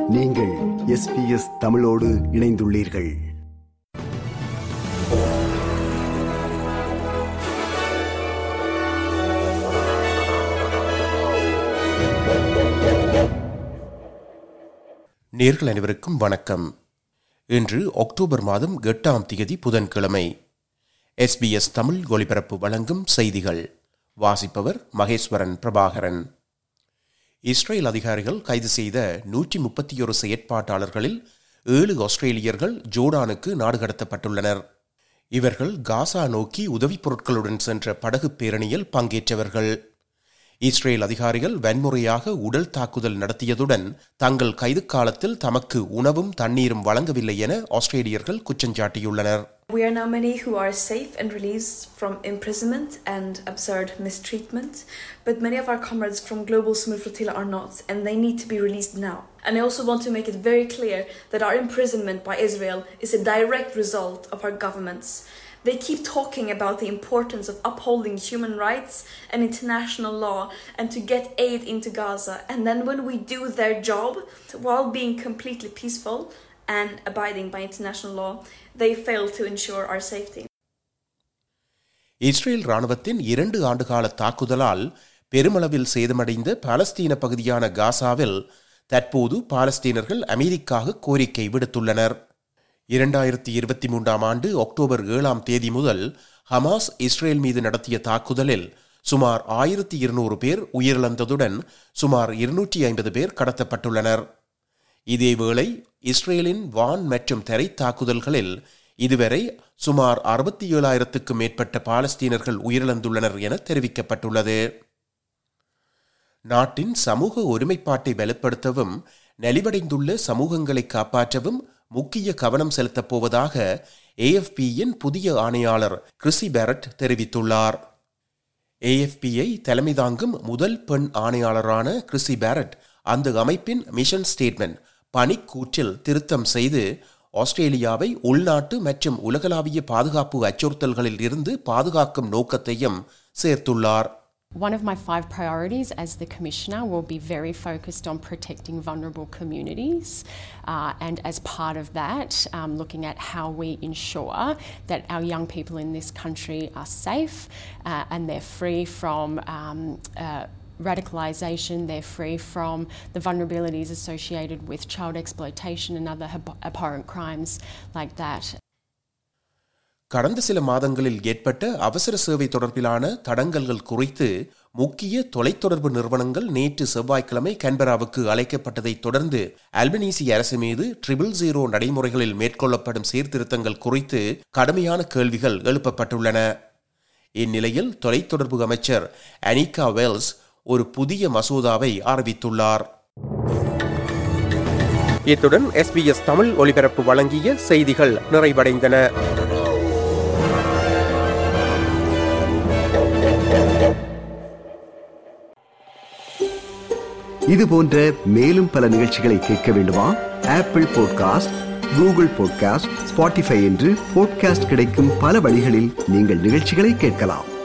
நீங்கள் SBS தமிழோடு இணைந்துள்ளீர்கள். நேயர்கள் அனைவருக்கும் வணக்கம். இன்று அக்டோபர் மாதம் 8ஆம் தேதி புதன்கிழமை. SBS தமிழ் ஒலிபரப்பு வழங்கும் செய்திகள். வாசிப்பவர் மகேஸ்வரன் பிரபாகரன். இஸ்ரேல் அதிகாரிகள் கைது செய்த 131 செயற்பாட்டாளர்களில் 7 ஆஸ்திரேலியர்கள் ஜோர்டானுக்கு நாடு கடத்தப்பட்டுள்ளனர். இவர்கள் காசா நோக்கி உதவிப் பொருட்களுடன் சென்ற படகு பேரணியில் பங்கேற்றவர்கள். இஸ்ரேல் அதிகாரிகள் வன்முறையாக உடல் தாக்குதல் நடத்தியதுடன் தங்கள் கைது காலத்தில் தமக்கு உணவும் தண்ணீரும் வழங்கவில்லை என ஆஸ்திரேலியர்கள் குற்றஞ்சாட்டியுள்ளனர். We are now many who are safe and released from imprisonment and absurd mistreatment, but many of our comrades from Global Smooth Flotilla are not, and they need to be released now. And I also want to make it very clear that our imprisonment by Israel is a direct result of our governments. They keep talking about the importance of upholding human rights and international law and to get aid into Gaza. And then when we do their job, while being completely peaceful and abiding by international law, they fail to ensure our safety. Israel ராணுவத்தின் 2 ஆண்டுகால தாக்குதலால் பெருமளவில் சேதமடைந்த பாலஸ்தீன பகுதியான காசாவில் தற்போது பாலஸ்தீனர்கள் அமெரிக்காவுக்கு கோரிக்கை விடுத்துள்ளனர். 2023ஆம் ஆண்டு அக்டோபர் 7ஆம் தேதி முதல் ஹமாஸ் இஸ்ரேல் மீது நடத்திய தாக்குதலில் சுமார் 1200 பேர் உயிரிழந்ததுடன் சுமார் 250 பேர் கடத்தப்பட்டுள்ளனர். இதேவேளை இஸ்ரேலின் வான் மற்றும் தரை தாக்குதல்களில் இதுவரை சுமார் 67,000க்கும் மேற்பட்ட பாலஸ்தீனர்கள் உயிரிழந்துள்ளனர் என தெரிவிக்கப்பட்டுள்ளது. நாட்டின் சமூக ஒருமைப்பாட்டை வலுப்படுத்தவும் நலிவடைந்துள்ள சமூகங்களை காப்பாற்றவும் முக்கிய கவனம் செலுத்தப் போவதாக AFPயின் புதிய ஆணையாளர் கிறிசி பேரட் தெரிவித்துள்ளார். AFPயை தலைமை தாங்கும் முதல் பெண் ஆணையாளரான கிறிசி பேரட் அந்த அமைப்பின் மிஷன் ஸ்டேட்மெண்ட் பணிக்கூற்றில் திருத்தம் செய்து ஆஸ்திரேலியாவை உள்நாட்டு மற்றும் உலகளாவிய பாதுகாப்பு அச்சுறுத்தல்களில் இருந்து பாதுகாக்கும் நோக்கத்தையும் சேர்த்துள்ளார். One of my 5 priorities as the Commissioner will be very focused on protecting vulnerable communities and as part of that looking at how we ensure that our young people in this country are safe and they're free from radicalisation, they're free from the vulnerabilities associated with child exploitation and other abhorrent crimes like that. கடந்த சில மாதங்களில் ஏற்பட்ட அவசர சேவை தொடர்பிலான தடங்கல்கள் குறித்து முக்கிய தொலைத்தொடர்பு நிறுவனங்கள் நேற்று செவ்வாய்க்கிழமை கேன்பராவுக்கு அழைக்கப்பட்டதை தொடர்ந்து அல்பனீசி அரசு மீது 000 நடைமுறைகளில் மேற்கொள்ளப்படும் சீர்திருத்தங்கள் குறித்து கடுமையான கேள்விகள் எழுப்பப்பட்டுள்ளன. இந்நிலையில் தொலைத்தொடர்பு அமைச்சர் அனிகா வெல்ஸ் ஒரு புதிய மசோதாவை அறிவித்துள்ளார். இத்துடன் SBS தமிழ் ஒலிபரப்பு வழங்கிய செய்திகள் நிறைவடைந்தன. இது போன்ற மேலும் பல நிகழ்ச்சிகளை கேட்க வேண்டுமா? Apple podcast, Google podcast, Spotify என்று பாட்காஸ்ட் கிடைக்கும் பல வழிகளில் நீங்கள் நிகழ்ச்சிகளை கேட்கலாம்.